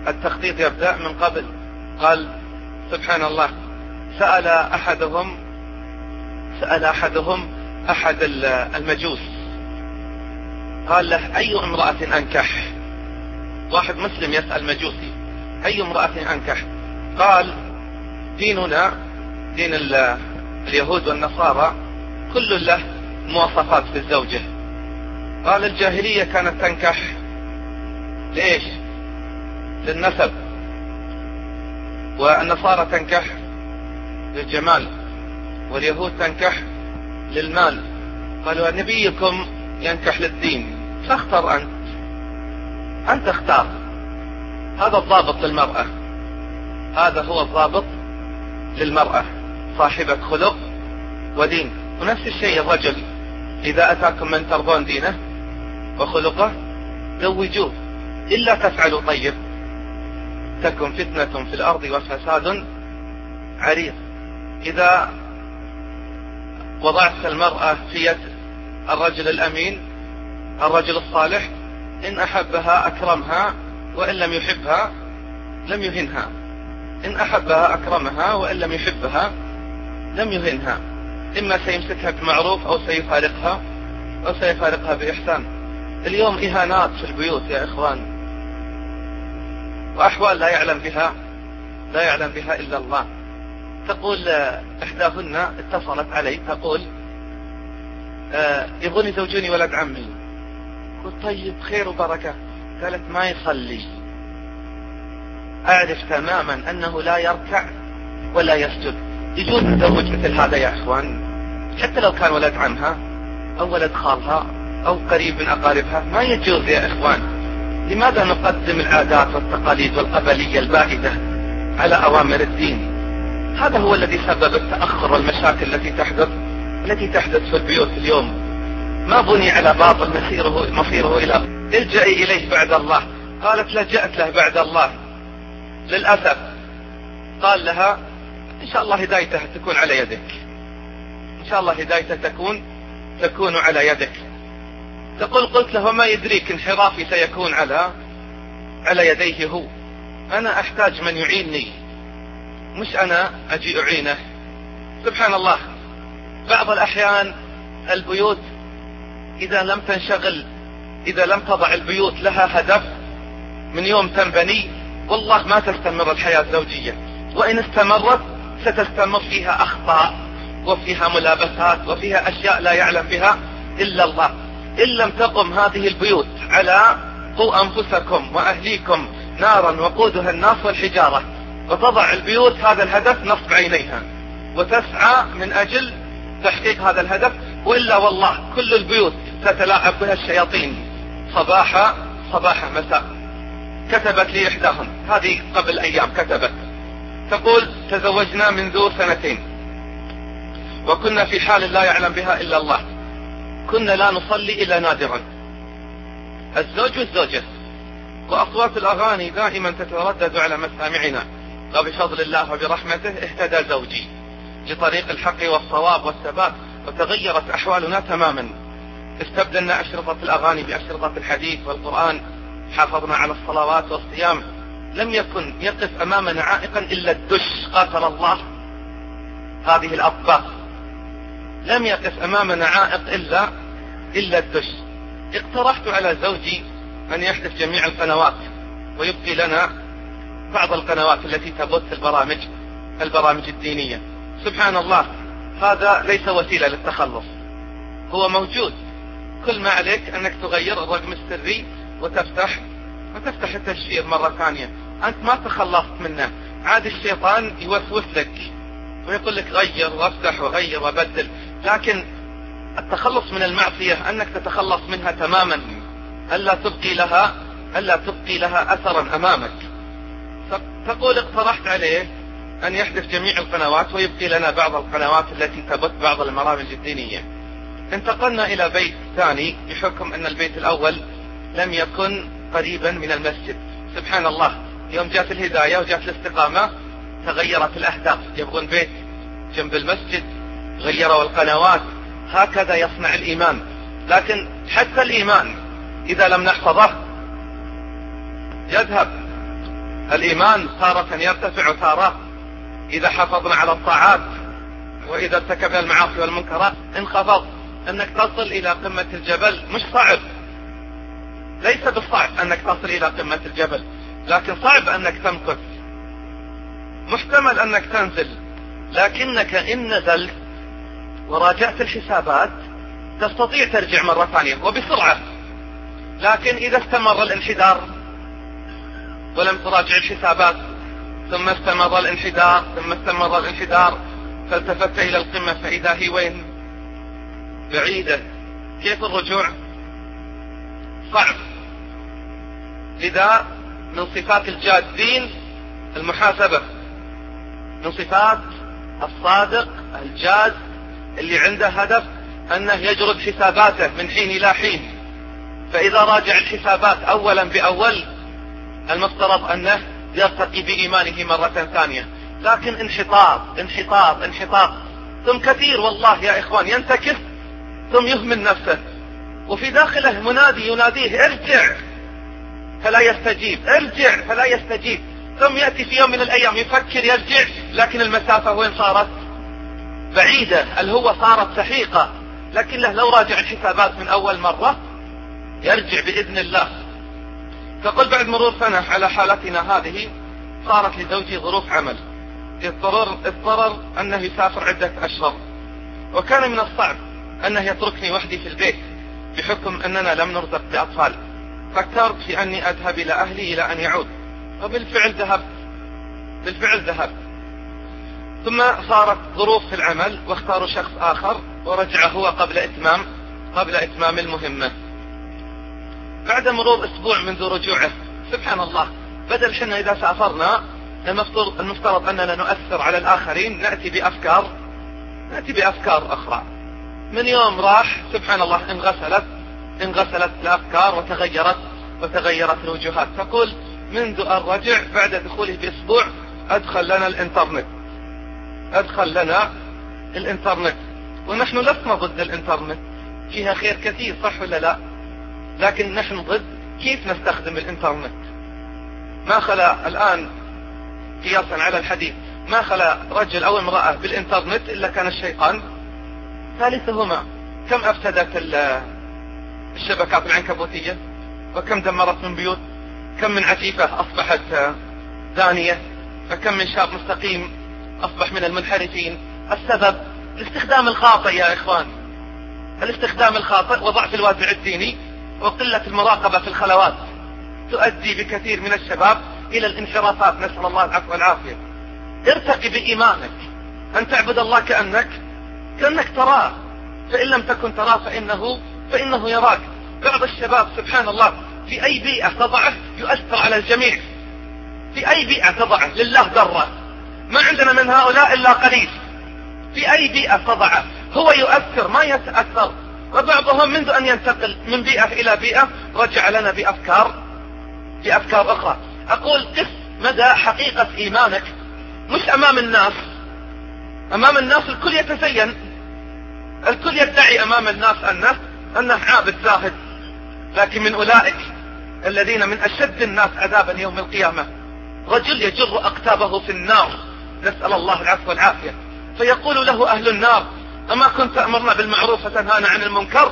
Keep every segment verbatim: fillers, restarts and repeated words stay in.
التخطيط يبدأ من قبل. قال سبحان الله، سأل أحدهم سأل أحدهم أحد المجوس، قال له أي امرأة أنكح؟ واحد مسلم يسأل مجوسي أي امرأة أنكح؟ قال ديننا دين اليهود والنصارى كل له مواصفات في الزوجة. قال الجاهلية كانت تنكح ليش؟ للنسب، والنصارى تنكح للجمال، واليهود تنكح للمال. قالوا نبيكم ينكح للدين، فاختر أنت أنت اختار. هذا الضابط للمرأة، هذا هو الضابط للمرأة، صاحبة خلق ودين. ونفس الشيء الرجل، إذا أتاكم من ترضون دينه وخلقه زوجوه، إلا تفعلوا طيب تكن فتنة في الأرض وفساد عريض. إذا وضعت المرأة في يد الرجل الأمين، الرجل الصالح، إن أحبها أكرمها، وإن لم يحبها لم يهنها. إن أحبها أكرمها، وإن لم يحبها لم يهنها. إما سيمسكها بمعروف أو سيفارقها أو سيفارقها بإحسان. اليوم إهانات في البيوت يا إخوان، وأحوال لا يعلم بها لا يعلم بها إلا الله. تقول إحداهن اتصلت علي تقول آه يبغون يزوجوني ولد عمي. قلت طيب خير وبركة. قالت ما يصلي. أعرف تماما أنه لا يركع ولا يسجد. يجوز نزوج مثل هذا يا إخوان؟ حتى لو كان ولد عمها أو ولد خالها أو قريب من أقاربها، ما يجوز يا إخوان. لماذا نقدم العادات والتقاليد والقبلية البائدة على أوامر الدين؟ هذا هو الذي سبب التأخر والمشاكل التي تحدث التي تحدث في البيوت اليوم. ما بني على باطل مصيره مصيره إلى الجئي إليه بعد الله. قالت لجأت له بعد الله للأسف. قال لها إن شاء الله هدايته تكون على يدك، إن شاء الله هدايته تكون تكون على يدك. تقول قلت له ما يدريك انحرافي سيكون على على يديه هو. أنا أحتاج من يعينني، مش أنا أجي أعينه. سبحان الله. بعض الأحيان البيوت إذا لم تنشغل، إذا لم تضع البيوت لها هدف من يوم تنبني، والله ما تستمر الحياة الزوجية. وإن استمرت ستستمر فيها أخطاء وفيها ملابسات وفيها أشياء لا يعلم بها إلا الله. إن لم تقم هذه البيوت على قوا أنفسكم وأهليكم نارا وقودها الناس والحجارة، وتضع البيوت هذا الهدف نصب عينيها وتسعى من أجل تحقيق هذا الهدف، وإلا والله كل البيوت تتلاعب بها الشياطين صباح صباح مساء. كتبت لي إحداهم هذه قبل أيام، كتبت تقول تزوجنا منذ سنتين وكنا في حال لا يعلم بها إلا الله. كنا لا نصلي إلا نادرا، الزوج والزوجة، وأصوات الأغاني دائما تتردد على مسامعنا. وبفضل الله وبرحمته اهتدى زوجي لطريق الحق والصواب والثبات، وتغيرت أحوالنا تماما. استبدلنا أشرطة الأغاني بأشرطة الحديث والقرآن، حافظنا على الصلوات والصيام. لم يكن يقف أمامنا عائقا إلا الدش، قاتل الله هذه الأطباق. لم يقف أمامنا عائق إلا إلا الدش. اقترحت على زوجي أن يحذف جميع القنوات ويبقي لنا بعض القنوات التي تبث البرامج البرامج الدينية. سبحان الله، هذا ليس وسيلة للتخلص، هو موجود. كل ما عليك أنك تغير الرقم السري وتفتح وتفتح التشفير مرة ثانية. أنت ما تخلصت منه، عاد الشيطان يوسوس لك ويقول لك غير وافتح وغير وبدل. لكن التخلص من المعصية أنك تتخلص منها تماما، ألا تبقي لها ألا تبقي لها أثرا أمامك. تقول اقترحت عليه أن يحذف جميع القنوات ويبقي لنا بعض القنوات التي تبث بعض البرامج الدينية. انتقلنا إلى بيت ثاني بحكم أن البيت الأول لم يكن قريبا من المسجد. سبحان الله، يوم جاءت الهداية وجاءت الاستقامة تغيرت الأهداف. يبغون بيت جنب المسجد، غيروا القنوات. هكذا يصنع الإيمان. لكن حتى الإيمان إذا لم نحفظه يذهب. الإيمان تارة يرتفع تارة إذا حافظنا على الطاعات، وإذا ارتكبنا المعاصي والمنكرات انخفض. أنك تصل إلى قمة الجبل مش صعب، ليس بالصعب أنك تصل إلى قمة الجبل، لكن صعب أنك تمكث. محتمل أنك تنزل، لكنك إن نزلت وراجعت الحسابات تستطيع ترجع مرة ثانية وبسرعة. لكن إذا استمر الانحدار ولم تراجع الحسابات، ثم استمر الانحدار ثم استمر الانحدار فالتفت إلى القمة فإذا هي وين؟ بعيدة. كيف الرجوع؟ صعب. لذا من صفات الجادين المحاسبة، من صفات الصادق الجاد اللي عنده هدف أنه يجرد حساباته من حين إلى حين. فإذا راجع الحسابات أولا بأول المفترض أنه يرتقي بإيمانه مرة ثانية. لكن انحطاط انحطاط انحطاط ثم كثير والله يا إخوان ينتكس ثم يهمل نفسه، وفي داخله منادي يناديه ارجع فلا يستجيب، ارجع فلا يستجيب. ثم يأتي في يوم من الأيام يفكر يرجع، لكن المسافة وين صارت؟ بعيدة، الهوة صارت سحيقة. لكن له لو راجع الحسابات من أول مرة يرجع بإذن الله. فقل بعد مرور سنة على حالتنا هذه صارت لزوجي ظروف عمل، اضطرر, اضطرر أنه يسافر عدة أشهر، وكان من الصعب أنه يتركني وحدي في البيت بحكم أننا لم نرزق بأطفال. فكرت في أني أذهب إلى أهلي إلى أن يعود، وبالفعل ذهبت بالفعل ذهبت ثم صارت ظروف في العمل واختاروا شخص آخر، ورجع هو قبل إتمام قبل إتمام المهمة. بعد مرور أسبوع منذ رجوعه سبحان الله، بدل حنا إذا سافرنا المفترض, المفترض أننا نؤثر على الآخرين، نأتي بأفكار نأتي بأفكار أخرى. من يوم راح سبحان الله انغسلت انغسلت الأفكار وتغيرت وتغيرت الوجوهات. تقول منذ أن رجع بعد دخوله بأسبوع أدخل لنا الإنترنت أدخل لنا الإنترنت ونحن لسنا ضد الإنترنت، فيها خير كثير صح ولا لا؟ لكن نحن ضد كيف نستخدم الإنترنت. ما خلا الآن قياسا على الحديث ما خلا رجل أو امرأة بالإنترنت إلا كان الشيطان ثالثهما. كم أفسدت الشبكات العنكبوتية، وكم دمرت من بيوت، كم من عفيفة أصبحت زانية، فكم من شاب مستقيم أصبح من المنحرفين. السبب الاستخدام الخاطئ يا إخوان، الاستخدام الخاطئ وضعف الوازع الديني وقلة المراقبة في الخلوات تؤدي بكثير من الشباب إلى الانحرافات، نسأل الله العفو والعافية. ارتقي بإيمانك أن تعبد الله كأنك كأنك تراه، فإن لم تكن تراه فإنه فإنه يراك. بعض الشباب سبحان الله في أي بيئة تضعه يؤثر على الجميع، في أي بيئة تضعه لله ذرة، ما عندنا من هؤلاء إلا قليل. في أي بيئة تضعه هو يؤثر ما يتأثر. وبعضهم منذ أن ينتقل من بيئة إلى بيئة رجع لنا بأفكار بأفكار أخرى. أقول قس مدى حقيقة إيمانك مش أمام الناس. أمام الناس الكل يتزين، الكل يدعي أمام الناس أنه أنه عابد زاهد، لكن من أولئك الذين من أشد الناس عذابا يوم القيامة رجل يجر أقتابه في النار، نسأل الله العفو والعافية، فيقول له أهل النار أما كنت تأمرنا بالمعروف وتنهانا عن المنكر؟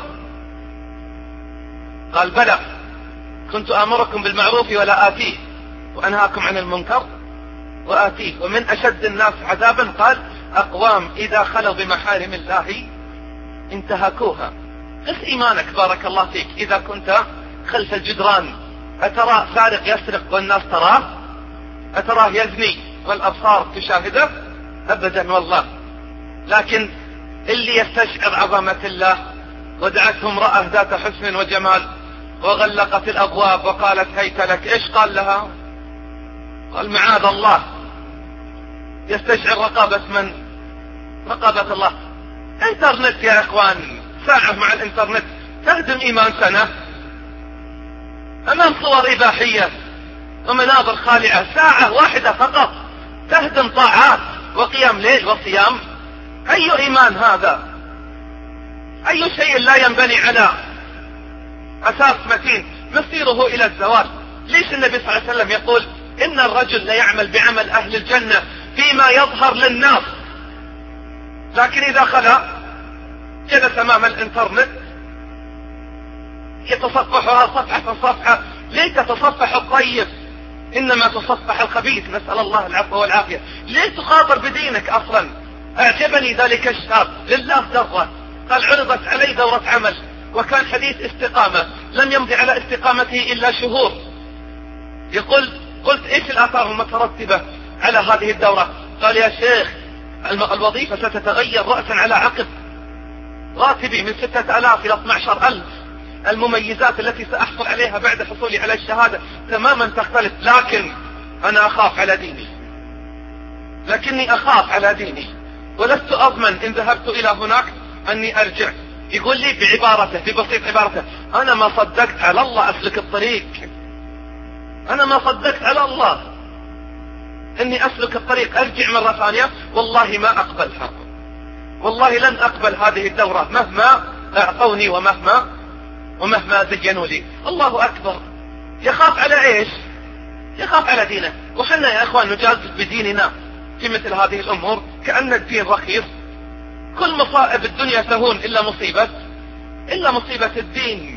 قال بلى، كنت آمركم بالمعروف ولا آتيه، وأنهاكم عن المنكر وآتيه. ومن أشد الناس عذابا قال أقوام إذا خلوا بمحارم الله انتهكوها. قس إيمانك بارك الله فيك. إذا كنت خلف الجدران أترى سارق يسرق والناس تراه؟ أتراه يزني والأبصار تشاهده؟ أبدا والله. لكن اللي يستشعر عظمة الله ودعته امرأة ذات حسن وجمال وغلقت الأبواب وقالت هيت لك، إيش قال لها؟ قال معاذ الله. يستشعر رقابة من؟ رقابة الله. انترنت يا اخوان، ساعة مع الانترنت تهدم ايمان سنة. امام صور اباحية ومناظر خالعة ساعة واحدة فقط تهدم طاعات وقيام ليل وصيام. اي ايمان هذا؟ اي شيء لا ينبني على اساس متين مصيره الى الزوال. ليش النبي صلى الله عليه وسلم يقول ان إن الرجل ليعمل بعمل أهل الجنة فيما يظهر للناس، لكن إذا خلا جلس أمام الإنترنت يتصفحها صفحة صفحة. ليه تتصفح الطيب إنما تصفح الخبيث؟ نسأل الله العفو والعافية. ليه تخاطر بدينك أصلا؟ أعجبني ذلك الشاب لله دره، قال عرضت علي دورة عمل وكان حديث استقامة، لم يمضي على استقامته إلا شهور. يقول قلت إيش الآثار المترتبة على هذه الدورة؟ قال يا شيخ الوظيفة ستتغير رأسا على عقب، راتبي من ستة آلاف إلى اثني عشر ألف، المميزات التي سأحصل عليها بعد حصولي على الشهادة تماما تختلف، لكن أنا أخاف على ديني، لكني أخاف على ديني ولست أضمن إن ذهبت إلى هناك أني أرجع. يقول لي بعبارته ببسيط عبارته: أنا ما صدقت على الله أسلك الطريق، أنا ما صدقت على الله أني أسلك الطريق أرجع مرة ثانية، والله ما أقبلها، والله لن أقبل هذه الدورة مهما أعطوني ومهما ومهما زينوا لي. الله أكبر. يخاف على إيش؟ يخاف على دينه. وحنا يا أخوان نجازف بديننا في مثل هذه الأمور كأن الدين رخيص. كل مصائب الدنيا تهون إلا مصيبة إلا مصيبة الدين.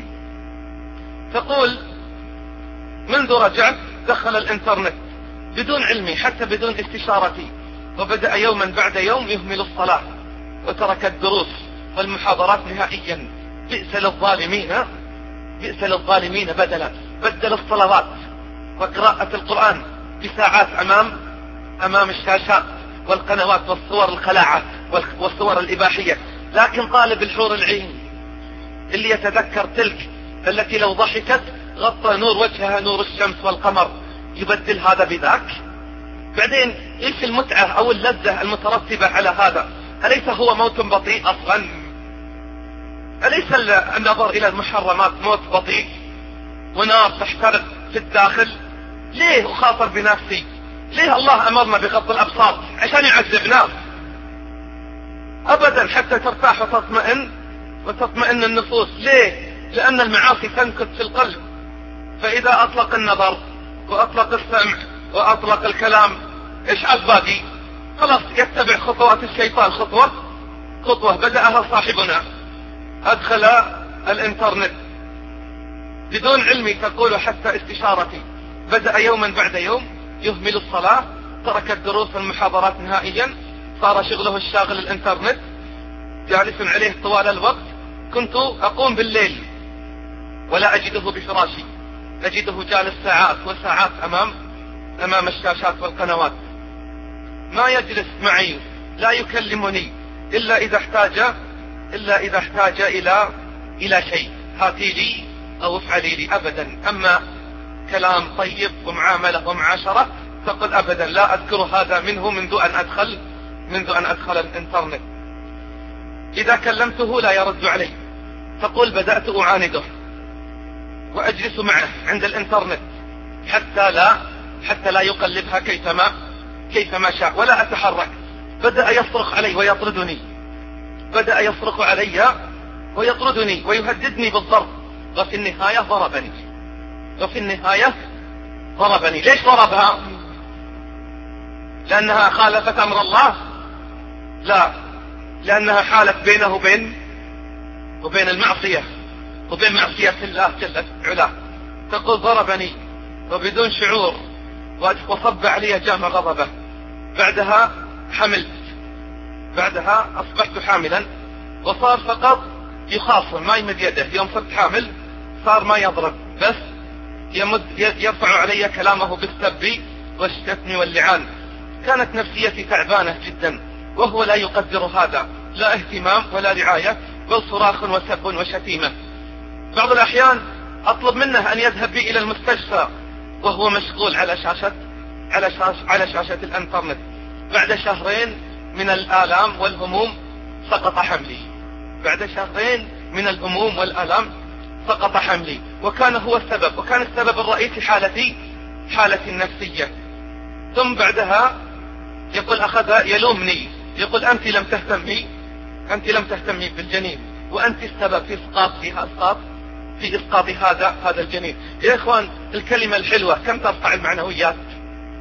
تقول منذ رجعت دخل الإنترنت بدون علمي حتى بدون استشارتي، وبدأ يوما بعد يوم يهمل الصلاة وترك الدروس والمحاضرات نهائيا. بئس للظالمين بئس للظالمين بدلا. بدل الصلوات وقراءة القرآن بساعات أمام أمام الشاشات والقنوات والصور الخلاعة والصور الإباحية. لكن طالب الحور العين اللي يتذكر تلك التي لو ضحكت غطى نور وجهها نور الشمس والقمر، يبدل هذا بذاك. بعدين ايش المتعة او اللذة المترتبة على هذا؟ أليس هو موت بطيء اصلا؟ أليس النظر الى المحرمات موت بطيء ونار تحترق في الداخل؟ ليه اخاطر بنفسي؟ ليه الله امرنا بغض الابصار؟ عشان يعذبنا؟ ابدا، حتى ترتاح وتطمئن وتطمئن النفوس. ليه؟ لان المعاصي تنكت في القلب، فاذا اطلق النظر واطلق السمع واطلق الكلام ايش عاد باقي؟ خلاص يتبع خطوات الشيطان خطوة خطوة بدأها صاحبنا. ادخل الانترنت بدون علمي تقول حتى استشارتي، بدأ يوما بعد يوم يهمل الصلاة، ترك الدروس والمحاضرات نهائيا، صار شغله الشاغل الانترنت، جالس عليه طوال الوقت. كنت اقوم بالليل ولا اجده بفراشي، أجده جالس ساعات وساعات أمام أمام الشاشات والقنوات. ما يجلس معي، لا يكلمني إلا إذا احتاج إلا إذا احتاج إلى إلى شيء، هاتي لي أو افعلي لي. أبدا. أما كلام طيب ومعاملة ومعاشرة تقول أبدا لا أذكر هذا منه منذ أن أدخل منذ أن أدخل الإنترنت. إذا كلمته لا يرد علي، تقول بدأت أعانده وأجلس معه عند الإنترنت حتى لا حتى لا يقلبها كيفما كيفما شاء ولا أتحرك. بدأ يصرخ علي ويطردني، بدأ يصرخ علي ويطردني ويهددني بالضرب، وفي النهاية ضربني وفي النهاية ضربني. ليش ضربها؟ لأنها خالفت أمر الله؟ لا، لأنها حالت بينه وبين وبين المعصية وبين معصية الله جل علاه. تقول ضربني وبدون شعور وصب علي جام غضبه. بعدها حملت، بعدها أصبحت حاملا، وصار فقط يخاصم ما يمد يده. يوم صرت حامل صار ما يضرب، بس يمد يرفع علي كلامه بالسب والشتم واللعان. كانت نفسيتي تعبانة جدا وهو لا يقدر هذا، لا اهتمام ولا رعاية، بل صراخ وسب وشتيمة. بعض الأحيان أطلب منه أن يذهب بي إلى المستشفى وهو مشغول على شاشة على شاشة على شاشة الإنترنت. بعد شهرين من الآلام والهموم سقط حملي، بعد شهرين من الهموم والآلام سقط حملي، وكان هو السبب، وكان السبب الرئيسي حالتي حالتي النفسية. ثم بعدها يقول أخذ يلومني، يقول أنت لم تهتمي أنت لم تهتمي بالجنين، وأنت السبب في إسقاط في إسقاط في إسقاط هذا هذا الجنين. يا إخوان الكلمة الحلوة كم ترفع المعنويات،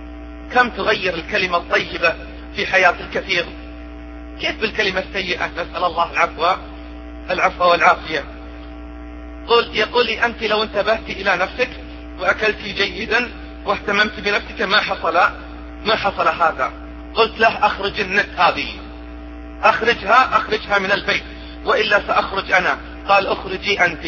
كم تغير الكلمة الطيبة في حياة الكثير، كيف بالكلمة السيئة؟ نسأل الله العفو العفو والعافية. قل يقول لي أنت لو انتبهت إلى نفسك وأكلت جيدا واهتممت بنفسك ما حصل ما حصل هذا. قلت له أخرج النت هذه، أخرجها أخرجها من البيت وإلا سأخرج أنا. قال أخرجي أنت،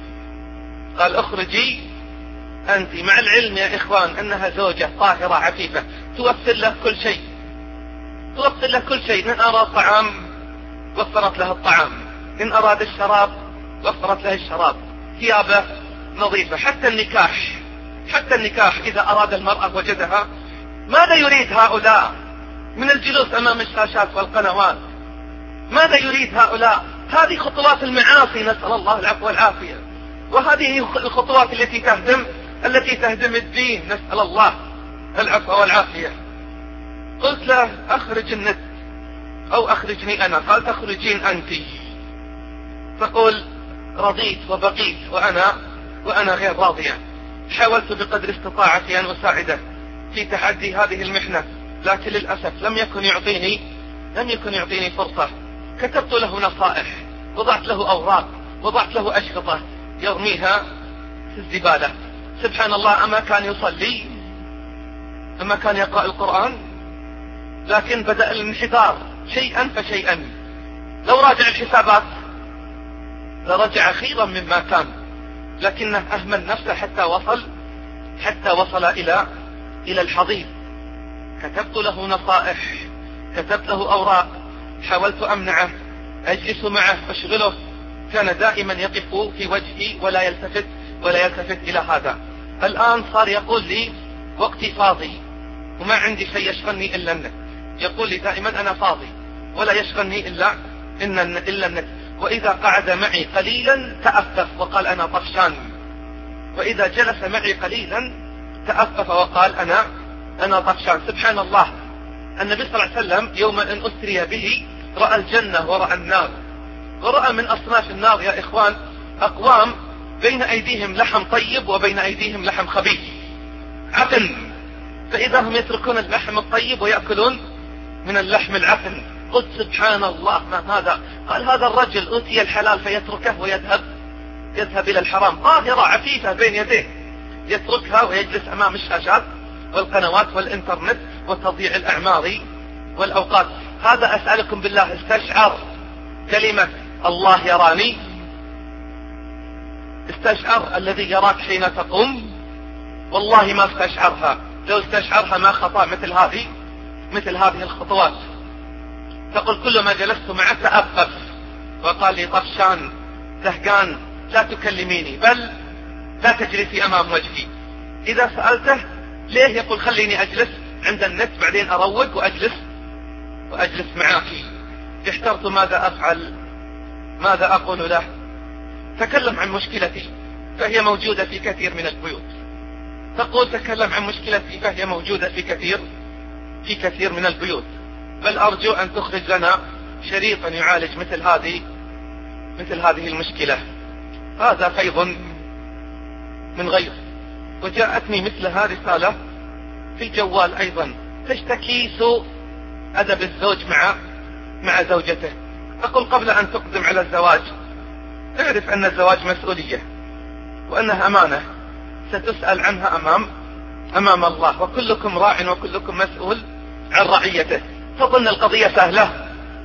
قال أخرجي أنت، مع العلم يا إخوان أنها زوجة طاهرة عفيفة توفر له كل شيء، توفر له كل شيء. إن أراد طعام وفرت له الطعام، إن أراد الشراب وفرت له الشراب، ثيابه نظيفة، حتى النكاح حتى النكاح إذا أراد المرأة وجدها. ماذا يريد هؤلاء من الجلوس أمام الشاشات والقنوات؟ ماذا يريد هؤلاء؟ هذه خطوات المعاصي، نسأل الله العفو والعافية، وهذه الخطوات التي تهدم التي تهدم الدين، نسأل الله العفو والعافية. قلت له أخرج النت أو أخرجني أنا. قال تخرجين أنت. تقول رضيت وبقيت وأنا وأنا غير راضية. حاولت بقدر استطاعتي أن أساعده في تحدي هذه المحنة، لكن للأسف لم يكن يعطيني لم يكن يعطيني فرصة. كتبت له نصائح، وضعت له أوراق، وضعت له أشرطة يرميها في الزبالة. سبحان الله، أما كان يصلي، أما كان يقرأ القرآن، لكن بدأ الانحدار شيئا فشيئا. لو راجع الحسابات لرجع خيرا مما كان، لكنه أهمل نفسه حتى وصل حتى وصل إلى إلى الحضيض. كتبت له نصائح، كتبت له أوراق، حاولت أمنعه، أجلس معه أشغله، كان دائما يقف في وجهي ولا يلتفت ولا يلتفت إلى هذا. الآن صار يقول لي وقتي فاضي وما عندي شيء يشغلني إلا النت. يقول لي دائما أنا فاضي ولا يشغلني إلا إلا النت. وإذا قعد معي قليلا تأفف وقال أنا طفشان، وإذا جلس معي قليلا تأفف وقال أنا أنا طفشان. سبحان الله، النبي صلى الله عليه وسلم يوم أن أسري به رأى الجنة ورأى النار، ورأى من أصناف النار يا إخوان أقوام بين أيديهم لحم طيب وبين أيديهم لحم خبيث عفن، فإذا هم يتركون اللحم الطيب ويأكلون من اللحم العفن. قلت سبحان الله ما هذا؟ قال هذا الرجل أوتي الحلال فيتركه ويذهب يذهب إلى الحرام. طاهرة عفيفة بين يديه يتركها ويجلس أمام الشاشات والقنوات والإنترنت وتضييع الأعمار والأوقات. هذا أسألكم بالله استشعر كلمة الله يراني؟ استشعر الذي يراك حين تقوم؟ والله ما استشعرها. لو استشعرها ما خطأ مثل هذه مثل هذه الخطوات. تقول كل ما جلست معه تأفف وقال لي طفشان زهقان لا تكلميني، بل لا تجلسي أمام وجهي. إذا سألته ليه يقول خليني أجلس عند النت بعدين أروق وأجلس وأجلس معك. احترت ماذا أفعل، ماذا أقول له. تكلم عن مشكلتي فهي موجودة في كثير من البيوت. تقول تكلم عن مشكلتي فهي موجودة في كثير في كثير من البيوت. بل أرجو أن تخرج لنا شريطا يعالج مثل هذه مثل هذه المشكلة. هذا فيض من غير. وجاءتني مثلها رسالة في الجوال أيضا تشتكي سوء أدب الزوج مع مع زوجته. أقول قبل أن تقدم على الزواج اعرف أن الزواج مسؤولية وأنها أمانة ستسأل عنها أمام أمام الله، وكلكم راع وكلكم مسؤول عن رعيته. تظن القضية سهلة؟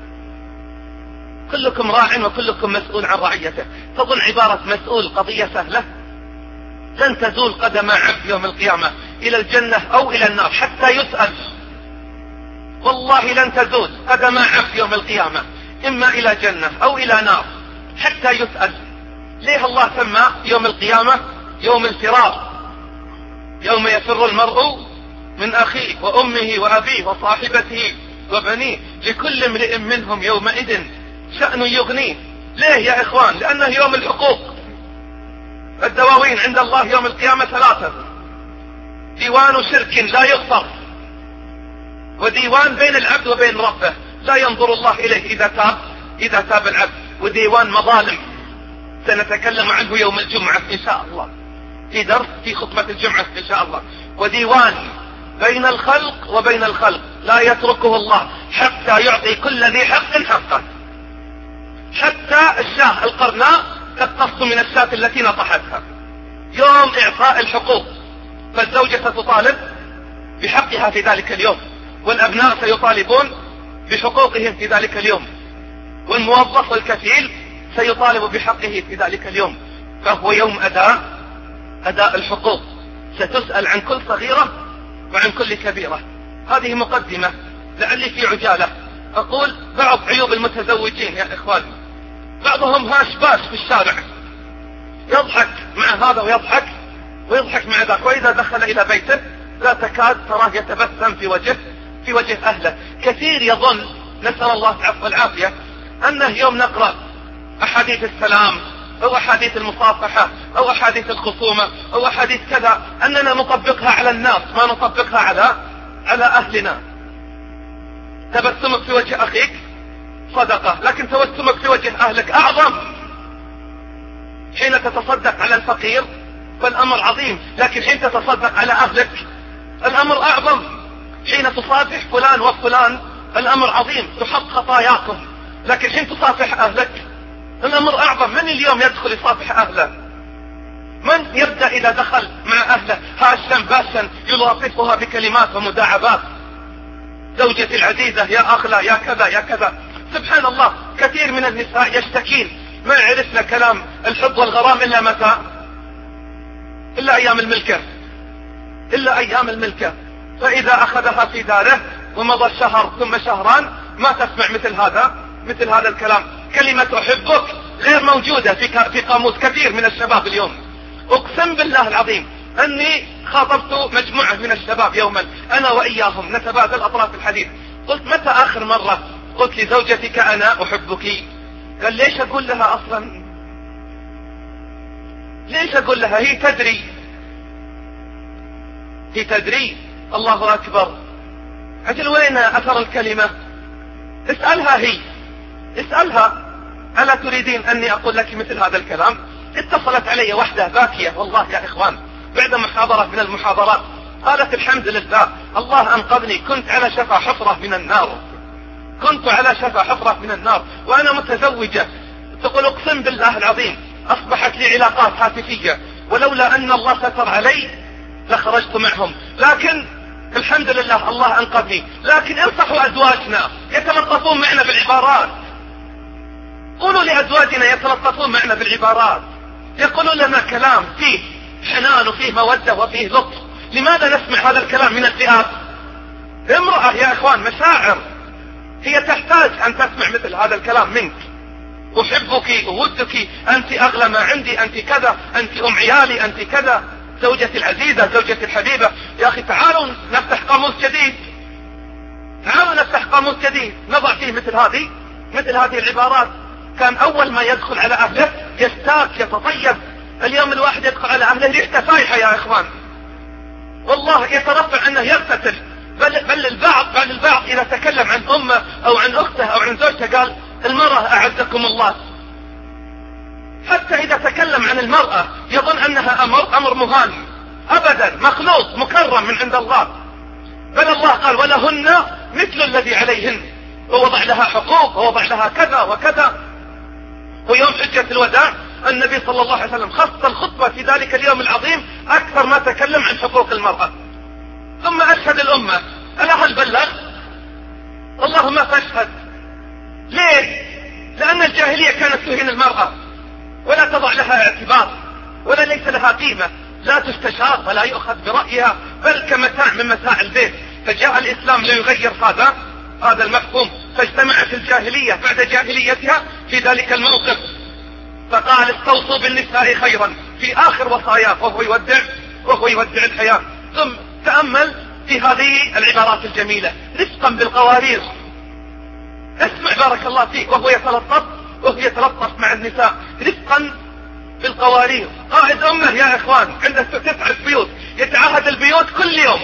كلكم راع وكلكم مسؤول عن رعيته. تظن عبارة مسؤول قضية سهلة؟ لن تزول قدم عبد يوم القيامة إلى الجنة أو إلى النار حتى يسأل. والله لن تزول قدم عبد يوم القيامة إما إلى جنة أو إلى نار حتى يسأل. ليه الله سمى يوم القيامة يوم الفرار؟ يوم يفر المرء من أخيه وأمه وأبيه وصاحبته وبنيه لكل امرئ منهم يومئذ شأن يغنيه. ليه يا إخوان؟ لأنه يوم الحقوق. الدواوين عند الله يوم القيامة ثلاثة: ديوان شرك لا يغفر، وديوان بين العبد وبين ربه لا ينظر الله إليه إذا تاب إذا تاب العبد، وديوان مظالم سنتكلم عنه يوم الجمعة إن شاء الله في درس في خطبة الجمعة إن شاء الله، وديوان بين الخلق وبين الخلق لا يتركه الله حتى يعطي كل ذي حق حقه. حتى الشاة القرناء تقتص من الشاة التي نطحتها. يوم إعطاء الحقوق، فالزوجة ستطالب بحقها في ذلك اليوم، والأبناء سيطالبون بحقوقهم في ذلك اليوم، والموظف والكفيل سيطالب بحقه في ذلك اليوم. فهو يوم أداء أداء الحقوق، ستسأل عن كل صغيرة وعن كل كبيرة. هذه مقدمة، لعلي في عجالة أقول بعض عيوب المتزوجين يا إخواني. بعضهم هاش باش في الشارع، يضحك مع هذا ويضحك ويضحك مع ذاك، وإذا دخل إلى بيته لا تكاد تراه يتبسم في وجه في وجه أهله. كثير يظن، نسأل الله العفو والعافية، أنه يوم نقرأ أحاديث السلام أو أحاديث المصافحة أو أحاديث الخصومة أو أحاديث كذا أننا نطبقها على الناس، ما نطبقها على على أهلنا. تبسمك في وجه أخيك صدقة، لكن تبسمك في وجه أهلك أعظم. حين تتصدق على الفقير فالأمر عظيم، لكن حين تتصدق على أهلك الأمر أعظم. حين تصافح فلان وفلان الأمر عظيم، تحط خطاياكم، لكن حين تصافح أهلك الأمر أعظم. من اليوم يدخل يصافح أهله؟ من يبدأ إذا دخل مع أهله هاشا باشا يلاطفها بكلمات ومداعبات؟ زوجتي العزيزة، يا أخلا، يا كذا يا كذا. سبحان الله، كثير من النساء يشتكين ما عرفنا كلام الحب والغرام إلا متى؟ إلا أيام الملكة، إلا أيام الملكة. فإذا أخذها في داره ومضى شهر ثم شهران ما تسمع مثل هذا مثل هذا الكلام. كلمة أحبك غير موجودة في في قاموس كثير من الشباب اليوم. أقسم بالله العظيم أني خاطبت مجموعة من الشباب يوما أنا وإياهم نتبادل أطراف الحديث. قلت متى آخر مرة قلت لزوجتك أنا أحبك؟ قال ليش أقول لها أصلا؟ ليش أقول لها؟ هي تدري هي تدري الله أكبر. أجل وين أثر الكلمة؟ اسألها هي، اسألها ألا تريدين أني أقول لك مثل هذا الكلام؟ اتصلت علي وحدة باكية والله يا إخوان بعد محاضرة من المحاضرات، قالت الحمد لله الله أنقذني، كنت على شفا حفرة من النار، كنت على شفا حفرة من النار وأنا متزوجة. تقول أقسم بالله العظيم أصبحت لي علاقات هاتفية ولولا أن الله ستر علي لخرجت معهم، لكن الحمد لله الله أنقذني. لكن انصحوا أزواجنا يتلطفون معنا بالعبارات. قولوا لأزواجنا يتلطفون معنا بالعبارات، يقولون لنا كلام فيه حنان وفيه مودة وفيه لطف. لماذا نسمع هذا الكلام من الفئات؟ امرأة يا إخوان مشاعر، هي تحتاج أن تسمع مثل هذا الكلام منك. أحبك، أودك، أنت أغلى ما عندي، أنت كذا، أنت أم عيالي، أنت كذا، زوجتي العزيزة، زوجتي الحبيبة. يا أخي تعالوا نفتح قاموس جديد، تعالوا نفتح قاموس جديد نضع فيه مثل هذه مثل هذه العبارات. كان أول ما يدخل على أهله يستاك يتطيب، اليوم الواحد يدخل على أهله ريحته فايحة يا إخوان، والله يترفع أنه يغتسل. بل, بل البعض بل البعض إذا تكلم عن أمه أو عن أخته أو عن زوجته قال المرأة أعزكم الله. حتى إذا تكلم عن المرأة يظن أنها أمر, أمر مهان. أبدا، مخلوق مكرم من عند الله. بل الله قال ولهن مثل الذي عليهن، ووضع لها حقوق ووضع لها كذا وكذا. ويوم حجة الوداع النبي صلى الله عليه وسلم خص الخطبة في ذلك اليوم العظيم أكثر ما تكلم عن حقوق المرأة. ثم أشهد الأمة، ألا هل بلغ؟ اللهم فاشهد. ليه؟ لأن الجاهلية كانت تهين المرأة ولا تضع لها اعتبار ولا ليس لها قيمة، لا تستشار ولا يؤخذ برأيها، بل كمتاع من متاع البيت. فجاء الإسلام ليغير هذا هذا المفهوم، فاجتمعت الجاهلية بعد جاهليتها في ذلك الموقف، فقال استوصوا بالنساء خيرا في آخر وصاياه وهو يودع وهو يودع الحياة. ثم تأمل في هذه العبارات الجميلة، رفقا بالقوارير. اسمع بارك الله فيك، وهو يتلطف وهو يتلطف مع النساء رفقا بالقوارير. قائد أمه يا إخوان عنده تسعة بيوت، يتعهد البيوت كل يوم،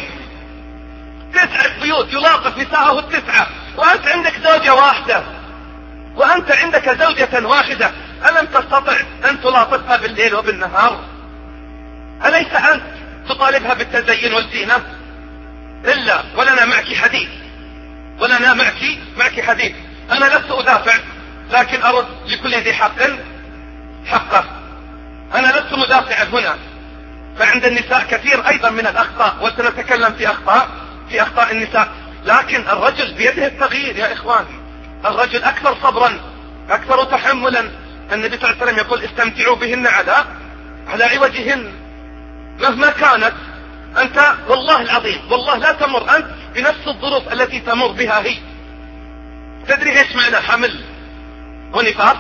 تسعة بيوت يلاطف نساءه التسعة، وأنت عندك زوجة واحدة وأنت عندك زوجة واحدة، ألم تستطع أن تلاطفها بالليل وبالنهار؟ أليس أنت تطالبها بالتزين والزينة؟ إلا ولنا معك حديث، ولنا معك معك حديث. أنا لست أدافع، لكن أرد لكل ذي حق حقه. أنا لست مدافعا هنا، فعند النساء كثير أيضا من الأخطاء، وسنتكلم في أخطاء في أخطاء النساء، لكن الرجل بيده التغيير يا إخوان. الرجل أكثر صبرا، أكثر تحملا. النبي صلى الله عليه وسلم يقول استمتعوا بهن على على عوجهن مهما كانت. أنت والله العظيم والله لا تمر أنت بنفس الظروف التي تمر بها هي. تدري ايش معنى حمل ونفاس؟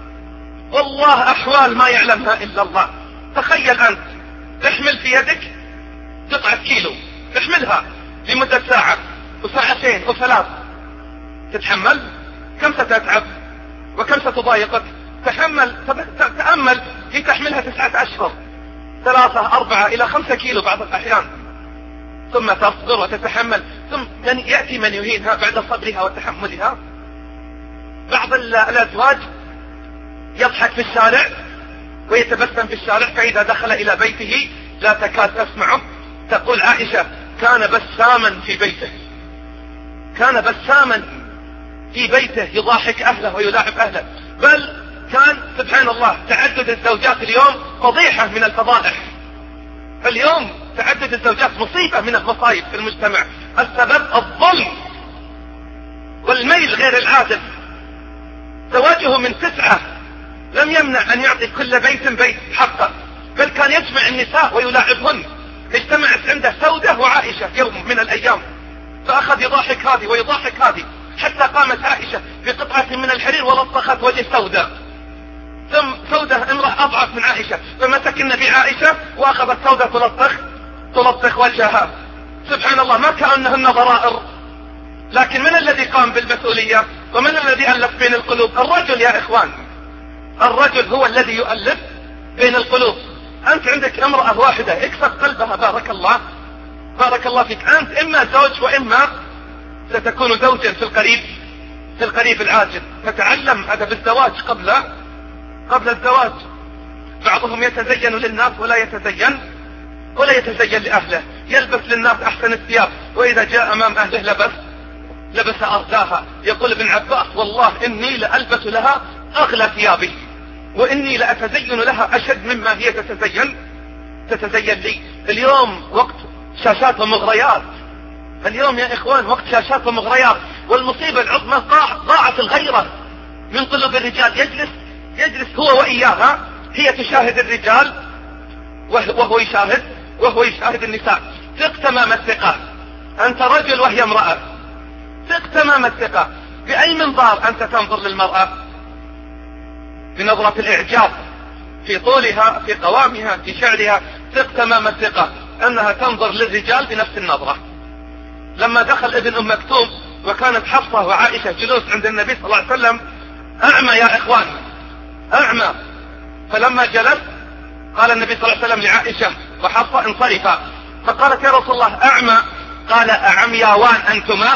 والله أحوال ما يعلمها إلا الله. تخيل أنت تحمل في يدك قطعة كيلو، تحملها لمدة ساعة وساعتين وثلاث، تتحمل؟ كم ستتعب وكم ستضايقك؟ تحمل، تأمل في تحملها تسعة أشهر، ثلاثة أربعة إلى خمسة كيلو بعض الأحيان، ثم تصبر وتتحمل، ثم يأتي من يهينها بعد صبرها وتحملها. بعض الأزواج يضحك في الشارع ويتبسم في الشارع، فإذا دخل إلى بيته لا تكاد تسمعه. تقول عائشة كان بساما في بيته، كان بساما في بيته يضاحك أهله ويلاعب أهله. بل كان سبحان الله تعدد الزوجات اليوم فضيحة من الفضائح. اليوم تعدد الزوجات مصيبة من المصايب في المجتمع. السبب الظلم والميل غير العادل. زواجه من تسعة لم يمنع أن يعطي كل بيت بيت حقه، بل كان يجمع النساء ويلاعبهن. اجتمعت عنده سودة وعائشة يوم من الأيام، فأخذ يضاحك هذه ويضاحك هذه، حتى قامت عائشة بقطعة من الحرير ولطخت وجه سودة. ثم سودة امرأة أضعف من عائشة، فمسك النبي عائشة وأخذت سودة تلطخ تلطخ وجهها. سبحان الله، ما كأنهن ضرائر. لكن من الذي قام بالمسؤولية ومن الذي ألف بين القلوب؟ الرجل يا إخوان، الرجل هو الذي يؤلف بين القلوب. أنت عندك امرأة واحدة اكسب قلبها، بارك الله بارك الله فيك. أنت إما زوج وإما ستكون زوجا في القريب في القريب العاجل. فتعلم أدب الزواج قبل قبل الزواج. بعضهم يتزين للناس ولا يتزين ولا يتزين لأهله، يلبس للناس أحسن الثياب، وإذا جاء أمام أهله لبس لبس أرداها. يقول ابن عباس والله إني لألبس لها أغلى ثيابي، وإني لأتزين لها أشد مما هي تتزين تتزين لي. اليوم وقت شاشات ومغريات، اليوم يا إخوان وقت شاشات ومغريات. والمصيبة العظمى ضاعت الغيرة من قلوب الرجال. يجلس يجلس هو وإياها، هي تشاهد الرجال وهو يشاهد وهو يشاهد النساء. ثق تمام الثقة، أنت رجل وهي امرأة، ثق تمام الثقة. بأي منظار أنت تنظر للمرأة؟ بنظرة الإعجاب في طولها، في قوامها، في شعرها. ثق تمام الثقة أنها تنظر للرجال بنفس النظرة. لما دخل ابن أم مكتوم وكانت حفصة وعائشة جلوس عند النبي صلى الله عليه وسلم، أعمى يا إخوان، أعمى. فلما جلس قال النبي صلى الله عليه وسلم لعائشة وحفصة انصرفا، فقالت يا رسول الله أعمى؟ قال أعمياوان أنتما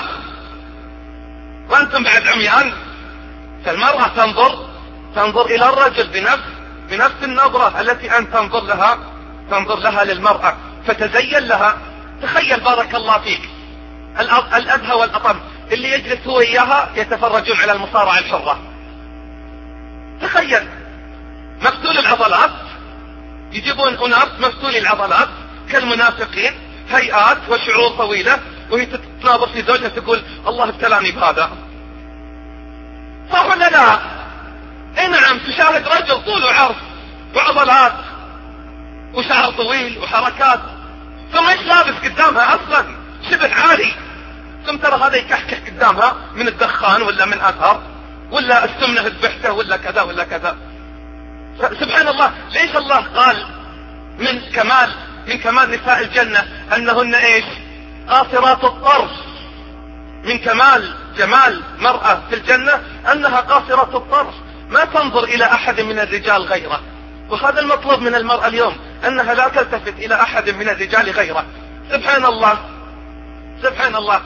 وأنتم بعد عميان. فالمرأة تنظر تنظر إلى الرجل بنفس بنفس النظرة التي أنت تنظر لها تنظر لها للمرأة، فتزين لها. تخيل بارك الله فيك الأدهى والأطم اللي يجلس هو إياها يتفرجون على المصارعة الحرة. تخيل مفتول العضلات، يجيبون أناس مفتولي العضلات كالمنافقين، هيئات وشعور طويلة، وهي تتناظر في زوجها تقول الله ابتلاني بهذا. صح ولا لا؟ اي نعم. تشاهد رجل طول وعرض وعضلات وشعر طويل وحركات، ثم ايش لابس قدامها اصلا؟ شبه عالي. ثم ترى هذا يكحكح قدامها من الدخان ولا من اثر ولا السمنة ذبحته ولا كذا ولا كذا. سبحان الله. ليش الله قال من كمال من كمال نساء الجنة انهن ايش؟ قاصرات الطرف. من كمال جمال مرأة في الجنة انها قاصرة الطرف، ما تنظر الى احد من الرجال غيره. وهذا المطلوب من المرأة اليوم، انها لا تلتفت الى احد من الرجال غيره. سبحان الله سبحان الله.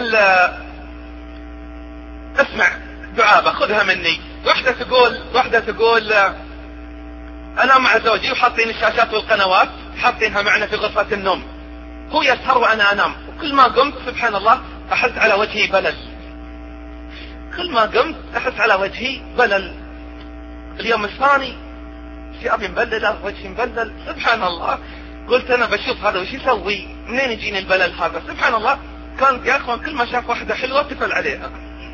اسمع دعابة خذها مني. واحدة تقول واحدة تقول انا مع زوجي وحاطين الشاشات والقنوات حاطينها معنا في غرفة النوم، هو يسهر وانا انام، كل ما قمت سبحان الله أحس على وجهي بلل، كل ما قمت أحس على وجهي بلل. اليوم الثاني ثيابي مبللة، وجهي مبلل، سبحان الله. قلت أنا بشوف هذا وش يسوي، منين يجيني البلل هذا؟ سبحان الله. كان يا أخوان كل ما شاف واحدة حلوة تفل عليها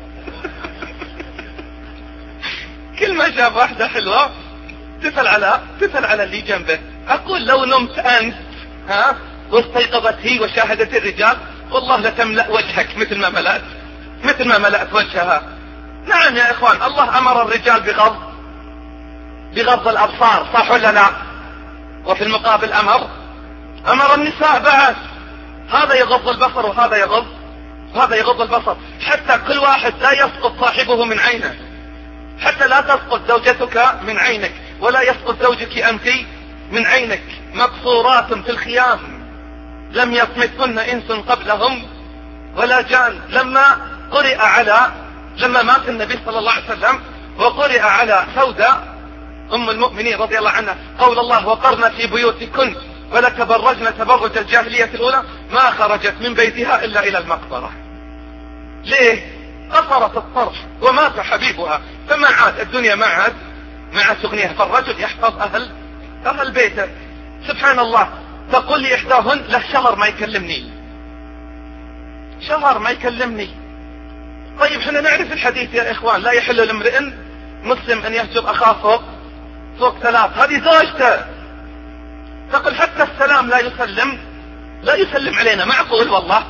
كل ما شاف واحدة حلوة تفل على تفل على اللي جنبه. أقول لو نمت أنت ها واستيقظت هي وشاهدت الرجال والله لتملأ وجهك مثل ما ملأت مثل ما ملأت وجهها. نعم يا إخوان، الله أمر الرجال بغض بغض الأبصار، صح ولا لا؟ وفي المقابل أمر أمر النساء بعد، هذا يغض البصر وهذا يغض هذا يغض البصر، حتى كل واحد لا يسقط صاحبه من عينه، حتى لا تسقط زوجتك من عينك ولا يسقط زوجك أنت من عينك. مقصورات في الخيام لم يطمثن إنس قبلهم ولا جان. لما قرئ على لما مات النبي صلى الله عليه وسلم وقرئ على سودة أم المؤمنين رضي الله عنها قول الله وقرن في بيوتكن ولا تبرجن تبرج الجاهلية الأولى، ما خرجت من بيتها إلا إلى المقبرة. ليه؟ قصرت الطرف ومات حبيبها، فما عاد الدنيا ما عاد مع تغنيها، فالرجل يحفظ أهل أهل بيته. سبحان الله. تقول لي إحداهن له شهر ما يكلمني، شهر ما يكلمني. طيب احنا نعرف الحديث يا إخوان، لا يحل لامرئ مسلم أن يهجر أخاه فوق فوق ثلاث. هذه زوجته تقول حتى السلام لا يسلم لا يسلم علينا. معقول والله؟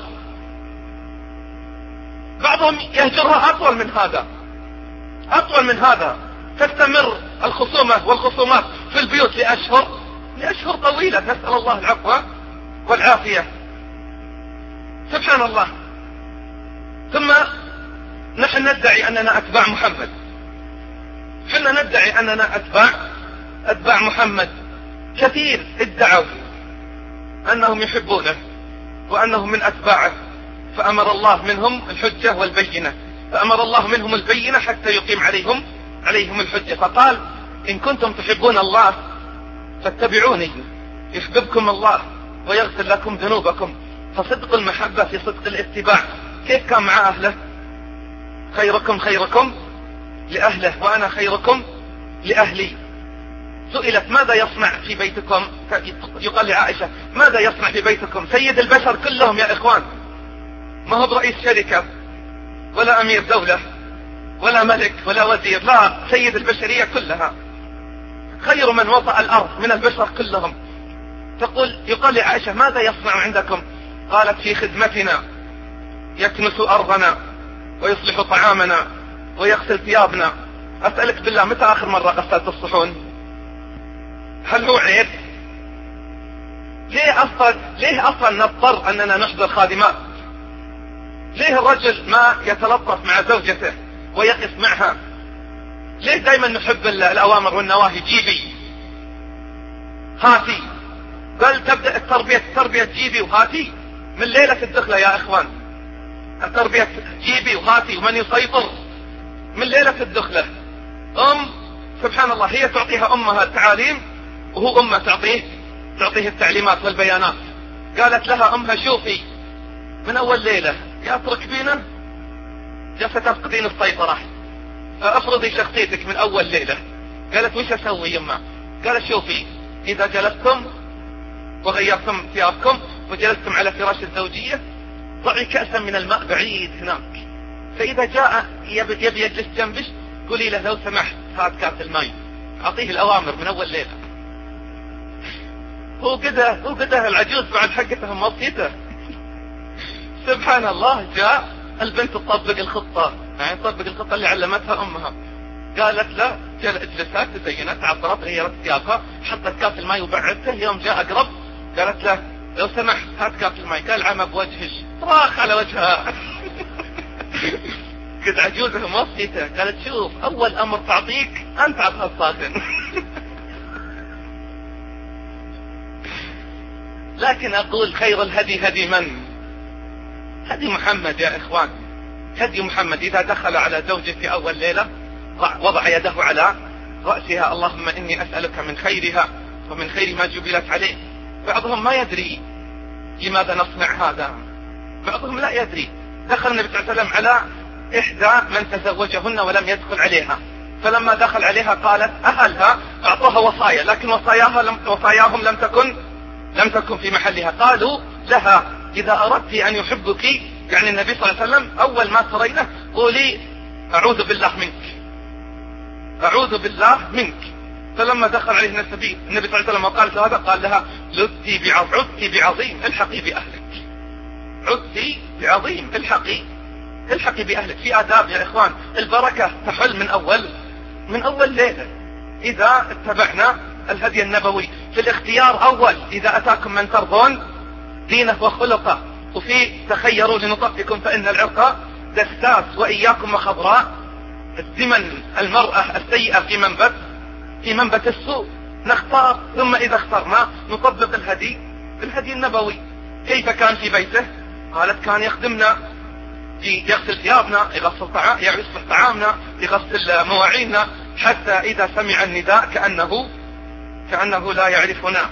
بعضهم يهجرها أطول من هذا أطول من هذا تستمر الخصومة والخصومات في البيوت لأشهر لأشهر طويلة، نسأل الله العفو والعافية. سبحان الله. ثم نحن ندعي أننا أتباع محمد، حنا ندعي أننا أتباع أتباع محمد. كثير ادعوا أنهم يحبونه وأنهم من أتباعه، فأمر الله منهم الحجة والبينة، فأمر الله منهم البينة حتى يقيم عليهم عليهم الحجة. فقال إن كنتم تحبون الله فاتبعوني يحببكم الله ويغفر لكم ذنوبكم. فصدق المحبة في صدق الاتباع. كيف كان مع أهله؟ خيركم خيركم لأهله وأنا خيركم لأهلي. سئلت ماذا يصنع في بيتكم؟ يقال لعائشة ماذا يصنع في بيتكم؟ سيد البشر كلهم يا إخوان، ما هو برئيس شركة ولا أمير دولة ولا ملك ولا وزير، لا، سيد البشرية كلها، خير من وطأ الأرض من البشر كلهم. تقول يقال لعائشة ماذا يصنع عندكم؟ قالت في خدمتنا يكنس أرضنا ويصلح طعامنا ويغسل ثيابنا. أسألك بالله متى آخر مرة غسلت الصحون؟ هل هو عيب؟ ليه أصلا ليه أصلا نضطر أننا نحضر خادمات؟ ليه الرجل ما يتلطف مع زوجته ويقف معها؟ ليه دايما نحب الأوامر والنواهي؟ جيبي هاتي، بل تبدأ التربية التربية جيبي وهاتي من ليلة الدخلة يا إخوان. التربية جيبي وهاتي، ومن يسيطر من ليلة الدخلة. أم سبحان الله هي تعطيها أمها التعاليم وهو أمها تعطيه تعطيه التعليمات والبيانات. قالت لها أمها شوفي من أول ليلة يا تركبينه يا ستفقدين السيطرة، فأفرضي شخصيتك من أول ليلة. قالت وش أسوي يما؟ قالت شوفي إذا جلستم وغيرتم ثيابكم وجلستم على فراش الزوجية ضعي كأسا من الماء بعيد هناك، فإذا جاء يبي يجلس جنبش قولي له لو سمحت هات كاس الماء. أعطيه الأوامر من أول ليلة. هو كده هو كده العجوز بعد حقتها موصيته. سبحان الله. جاء البنت تطبق الخطة، يعني تطبق الخطة اللي علمتها أمها. قالت لا اجلسات تزينت عطرت غيرت ثيابها حطت كاس الماء وبعدته. يوم جاء أقرب قالت له لو سمحت هات كاس الماء. قال عمى بوجهش، طراخ على وجهها. قد عجوزها موصيته. قالت شوف أول أمر تعطيك أنت عطها الصاكن. لكن أقول خير الهدي هدي من؟ هدي محمد يا إخوان. هدي محمد. إذا دخل على زوجه في أول ليلة وضع يده على رأسها اللهم إني أسألك من خيرها ومن خير ما جبلت عليه. بعضهم ما يدري لماذا نصنع هذا، بعضهم لا يدري. دخل النبي صلى الله عليه وسلم على إحدى من تزوجهن ولم يدخل عليها، فلما دخل عليها قالت أهلها أعطوها وصايا، لكن وصاياها لم وصاياهم لم تكن لم تكن في محلها. قالوا لها إذا أردت أن يحبك يعني النبي صلى الله عليه وسلم أول ما ترينه قولي أعوذ بالله منك، أعوذ بالله منك. فلما دخل عليه النبي النبي صلى الله عليه وسلم وقالت هذا قال لها لدتي عدتي بعظيم الحقي بأهلك، عدتي بعظيم الحقي الحقي بأهلك. في آداب يا إخوان، البركة تحل من أول من أول ليلة إذا اتبعنا الهدي النبوي. في الاختيار أول إذا أتاكم من ترضون دينه وخلقه، وفي تخيروا لنطفكم فإن العرق دساس وإياكم وخضراء الزمن المرأة السيئة في منبت في منبت السوء. نختار ثم إذا اخترنا نطبق الهدي الهدي النبوي. كيف كان في بيته؟ قالت كان يخدمنا في يغسل ثيابنا، يغسل طعام، يصلح طعامنا، يغسل مواعيننا، حتى إذا سمع النداء كأنه كأنه لا يعرفنا.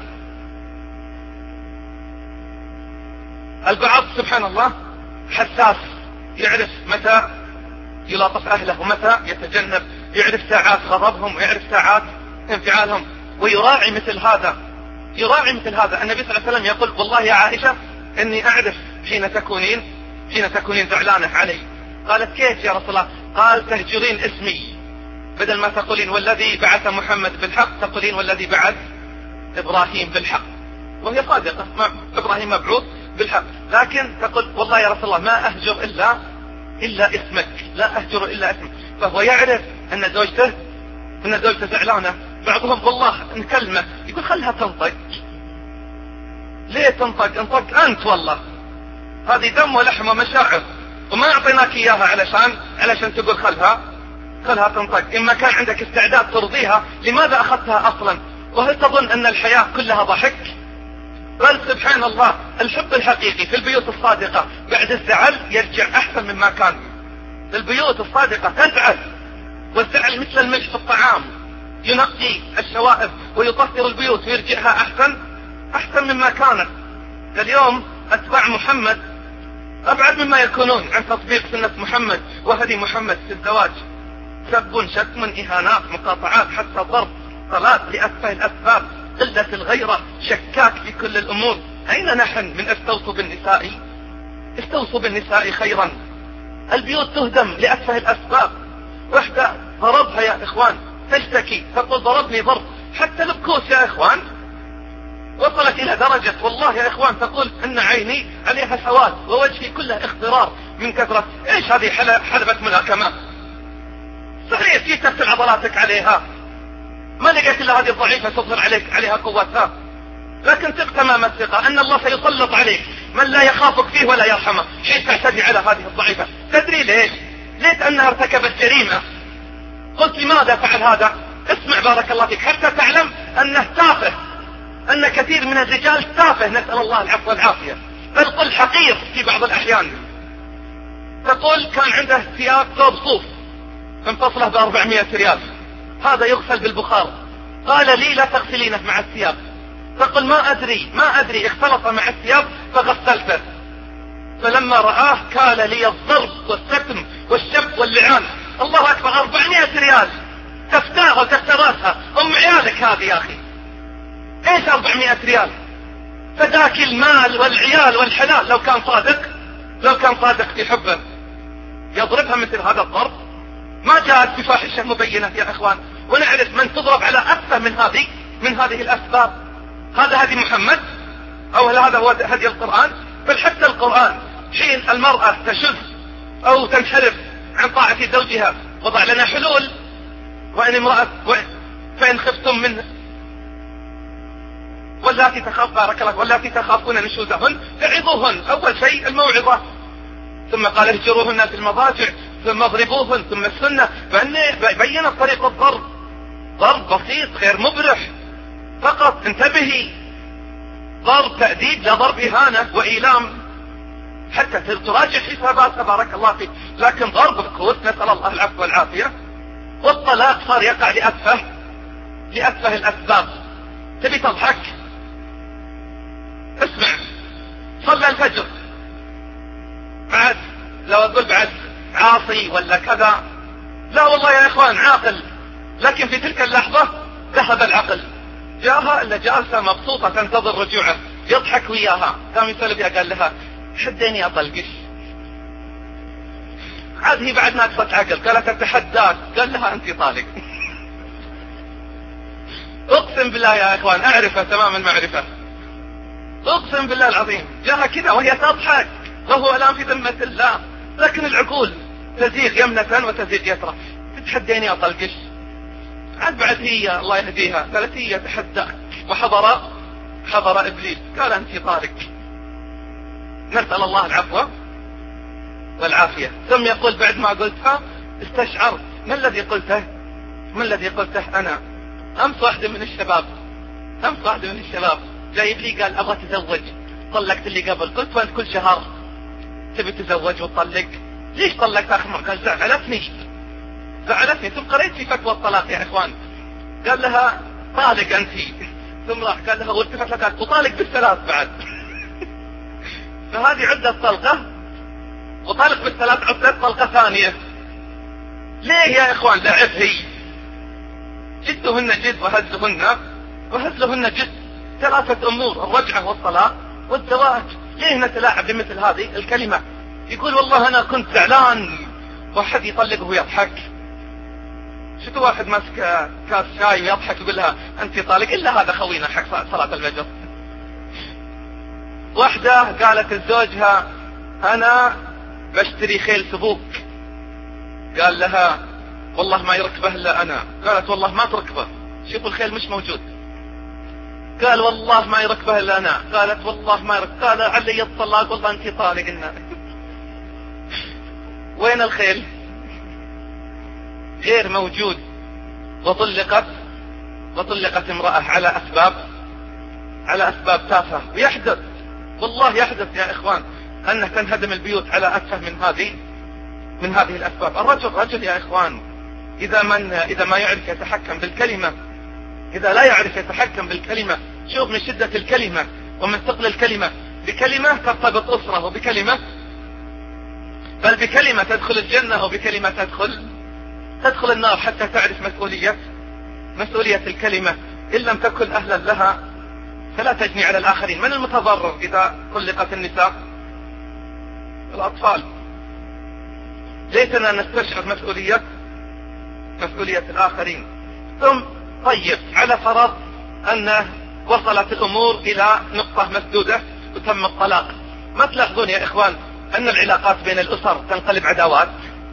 البعض سبحان الله حساس، يعرف متى يلاطف أهله ومتى يتجنب، يعرف ساعات غضبهم ويعرف ساعات انفعالهم، ويراعي مثل هذا يراعي مثل هذا. النبي صلى الله عليه وسلم يقول والله يا عائشة إني أعرف حين تكونين حين تكونين زعلانة علي. قالت كيف يا رسول الله؟ قال تهجرين اسمي، بدل ما تقولين والذي بعث محمد بالحق تقولين والذي بعث إبراهيم بالحق، وهي صادقة، إبراهيم مبعوث بالحق، لكن تقول والله يا رسول الله ما أهجر إلا إلا اسمك، لا أهجر إلا اسمك. فهو يعرف أن زوجته أن زوجته زعلانة. بعضهم والله نكلمه يقول خلها تنطق. ليه تنطق؟ انطق أنت، والله هذه دم ولحم ومشاعر، وما أعطيناك إياها علشان علشان تقول خلها خلها تنطق. إما كان عندك استعداد ترضيها لماذا أخذتها أصلا؟ وهل تظن أن الحياة كلها ضحك؟ بل سبحان الله الحب الحقيقي في البيوت الصادقة بعد الزعل يرجع أحسن مما كان. البيوت الصادقة تزعل، والزعل مثل الملح في الطعام ينقي الشوائب ويطهر البيوت ويرجعها أحسن أحسن مما كانت. اليوم أتباع محمد أبعد مما يكونون عن تطبيق سنة محمد وهدي محمد في الزواج. سب، شتم، إهانات، مقاطعات، حتى ضرب، صلاة لأتفه الأسباب، قلة الغيرة، شكاك في كل الأمور. أين نحن من استوصوا بالنساء استوصوا بالنساء خيرا؟ البيوت تهدم لأتفه الأسباب. وحدة ضربها يا إخوان تشتكي تقول ضربني ضرب، حتى البكوس يا إخوان وصلت إلى درجة والله يا إخوان تقول أن عيني عليها سواد ووجهي كله اخضرار من كثرة. إيش هذه حلبة ملاكمة؟ صحيح في تفتل عضلاتك عليها، ما لقيت إلا هذه الضعيفة تظهر عليك عليها قوتها، لكن ثق تمام الثقة أن الله سيسلط عليك من لا يخافك فيه ولا يرحمه حين تعتدي على هذه الضعيفة. تدري ليش؟ ليت أنها ارتكبت جريمة. قلت لماذا فعل هذا؟ اسمع بارك الله فيك حتى تعلم أنه تافه، أن كثير من الرجال تافه، نسأل الله العفو والعافية، بل قل حقير في بعض الأحيان. تقول كان عنده ثياب ثوب صوف انفصله بأربعمائة ريال، هذا يغسل بالبخار. قال لي لا تغسلينه مع الثياب. تقول ما أدري ما أدري اختلط مع الثياب فغسلته. فلما رآه قال لي الضرب والشتم والشب واللعان. الله أكبر، أربعمائة ريال تفتاها وتفتراسها أم عيالك هذه يا أخي. ايش أربعمائة ريال؟ فذاك المال والعيال والحلال لو كان صادق لو كان صادق في حبه يضربها مثل هذا الضرب. ما جاءت بفاحشة مبينة يا اخوان، ونعرف من تضرب على أكثر من هذه من هذه الأسباب. هذا هدي محمد أو هذا هو هدي القرآن؟ بل حتى القرآن حين المرأة تشذ أو تنحرف عن طاعة زوجها وضع لنا حلول. وإن امرأة فإن خفتم منه واللاتي تخاف بارك الله واللاتي تخافون نشوزهن فعظوهن. أول شيء الموعظة، ثم قال اهجروهن في المضاجع، ثم اضربوهن، ثم السنة. بين طريق الضرب، ضرب بسيط غير مبرح فقط، انتبهي، ضرب تأديب لا ضرب إهانة وإيلام حتى تراجع حساباتها بارك الله فيك. لكن ضرب بكوت نسأل الله العفو والعافية. والطلاق صار يقع لأتفه لأتفه الأسباب. تبي تضحك؟ اسمع، صلى الفجر لو اقول بعد عاصي ولا كذا، لا والله يا اخوان عاقل، لكن في تلك اللحظة ذهب العقل. جاءها الا جالسة مبسوطة تنتظر رجوعه، يضحك وياها، قام يسولف فيها، قال لها حديني اطلقش. عاد هي بعد ناقصة عقل قالت اتحداك، قال لها انت طالق. اقسم بالله يا اخوان اعرفه تمام المعرفة، اقسم بالله العظيم جاءها كذا وهي تضحك وهو الان في ذمة الله، لكن العقول تزيغ يمنة وتزيغ يسرى. تتحديني اطلقش. عاد بعد هي الله يهديها قالت هي تحداك، وحضر حضر ابليس قال انت طالق. نسأل الله العفو والعافية. ثم يقول بعد ما قلتها استشعرت ما الذي قلته ما الذي قلته انا. امس واحدة من الشباب امس واحدة من الشباب جايب لي قال ابغى تزوج، طلقت اللي قبل. قلت وانت كل شهر تبي تزوج وتطلق؟ ليش طلقت اخر مرة؟ قال زعلتني زعلتني. ثم قريت في فتوى الطلاق يا اخوان، قال لها طالق انت. ثم راح قال لها والتفت لها قال وطالق بالثلاث بعد. فهذه عدة طلقة، وطالق بالثلاث عدة طلقة ثانية. ليه يا اخوان؟ لعب هي. جدهن جد وهزهن وهزلهن جد. ثلاثة امور: الرجعة والطلاق والزواج. ليه نتلاعب بمثل هذه الكلمة؟ يقول والله انا كنت زعلان، واحد يطلقه ويضحك. شتو واحد ماسك كاس شاي ويضحك يقول لها انت طالق؟ الا هذا خوينا حق صلاة الفجر. واحدة قالت لزوجها انا بشتري خيل سبوك، قال لها والله ما يركبه الا انا. قالت والله ما تركبه، شوفوا الخيل مش موجود. قال والله ما يركبه الا انا. قالت والله ما يركب. قال علي الطلاق، والله انت طالق. إنا. وين الخيل؟ غير موجود. وطلقت وطلقت امرأة على اسباب على اسباب تافهة. ويحدث والله يحدث يا اخوان انه تنهدم البيوت على اتفه من هذه من هذه الاسباب. الرجل رجل يا اخوان، اذا من اذا ما يعرف يتحكم بالكلمة، اذا لا يعرف يتحكم بالكلمة، شوف من شدة الكلمة ومن ثقل الكلمة. بكلمة ترتبط اسرة، وبكلمة بل بكلمة تدخل الجنة، وبكلمة تدخل تدخل النار، حتى تعرف مسؤولية مسؤولية الكلمة. ان لم تكن اهلا لها فلا تجني على الاخرين. من المتضرر اذا طلقت النساء؟ الاطفال. ليتنا نستشعر مسؤولية مسؤولية الاخرين. ثم طيب على فرض ان وصلت الامور الى نقطة مسدودة وتم الطلاق، ما تلاحظون يا اخوان ان العلاقات بين الاسر تنقلب عداوات؟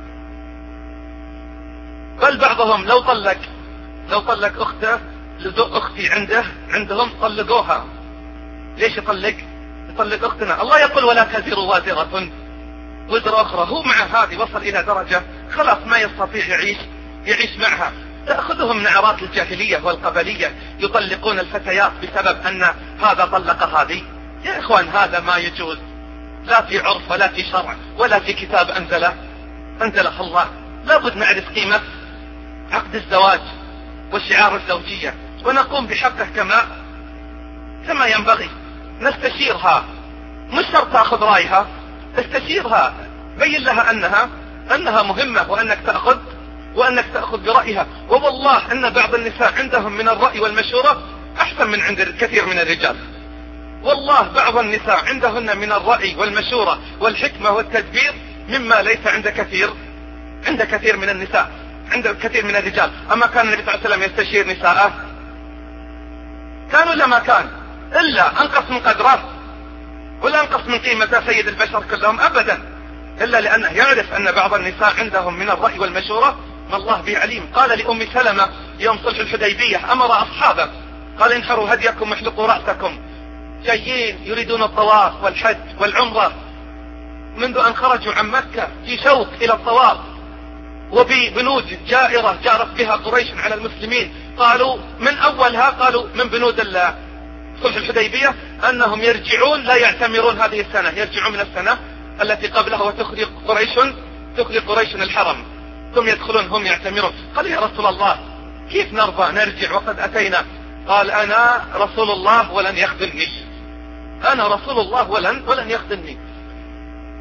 بل بعضهم لو طلق لو طلق اخته اختي عنده عندهم طلقوها. ليش يطلق؟ يطلق اختنا. الله يقول ولا تزر وازرة وزر اخرى. هو مع هذه وصل الى درجة خلاص ما يستطيع يعيش يعيش معها. تأخذهم نعرات الجاهلية والقبلية يطلقون الفتيات بسبب ان هذا طلق هذه. يا اخوان هذا ما يجوز، لا في عرف ولا في شرع ولا في كتاب انزله انزله الله. لابد نعرف قيمة عقد الزواج وشعار الزوجية، ونقوم بحقه كما كما ينبغي. نستشيرها، مش شرط تأخذ رأيها، استشيرها، بين لها انها انها مهمة، وانك تأخذ وانك تأخذ برأيها. ووالله ان بعض النساء عندهم من الرأي والمشورة احسن من عند الكثير من الرجال. والله بعض النساء عندهن من الرأي والمشورة والحكمة والتدبير مما ليس عند كثير عند كثير من النساء، عند كثير من الرجال. اما كان النبي صلى الله عليه وسلم يستشير نساءه؟ كان ولا ما كان؟ الا انقص من قدره ولا انقص من قيمة سيد البشر كلهم ابدا، الا لانه يعرف ان بعض النساء عندهم من الرأي والمشورة ما الله به عليم. قال لأم سلمة يوم صلح الحديبية امر اصحابه قال انحروا هديكم واحلقوا رأسكم. جايين يريدون الطواف والحج والعمرة منذ ان خرجوا عن مكة في شوق الى الطواف، وببنود جائرة جارت بها قريش على المسلمين. قالوا من اولها قالوا من بنود صلح الحديبية انهم يرجعون لا يعتمرون هذه السنة، يرجعون من السنة التي قبلها وتخرج قريش تخرج قريش الحرم ثم يدخلون هم يعتمرون. قال يا رسول الله كيف نرضى نرجع وقد اتينا؟ قال انا رسول الله ولن يخذلني، انا رسول الله ولن ولن يخذلني.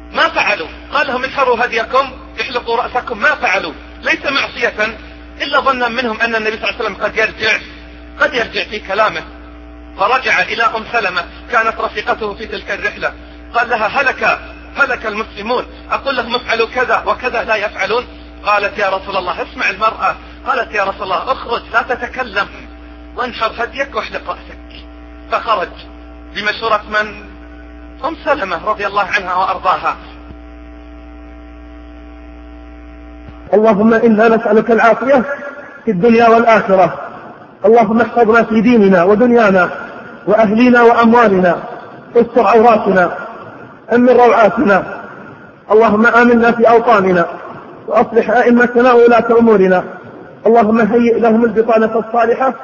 ما فعلوا. قال لهم انحروا هديكم احلقوا رأسكم، ما فعلوا. ليس معصية إلا ظنا منهم أن النبي صلى الله عليه وسلم قد يرجع قد يرجع في كلامه. فرجع إلى أم سلمة كانت رفيقته في تلك الرحلة، قال لها هلك هلك المسلمون، أقول لهم افعلوا كذا وكذا لا يفعلون. قالت يا رسول الله اسمع المرأة. قالت يا رسول الله اخرج لا تتكلم وانحر هديك واحلق رأسك. فخرج بمشورة من؟ أم سلمة رضي الله عنها وأرضاها. اللهم إنا نسألك العافية في الدنيا والآخرة. اللهم احفظنا في ديننا ودنيانا وأهلنا وأموالنا، استر عوراتنا، أمن روعاتنا. اللهم آمنا في أوطاننا وأصلح أئمتنا وولاة أمورنا. اللهم هيئ لهم البطانة الصالحة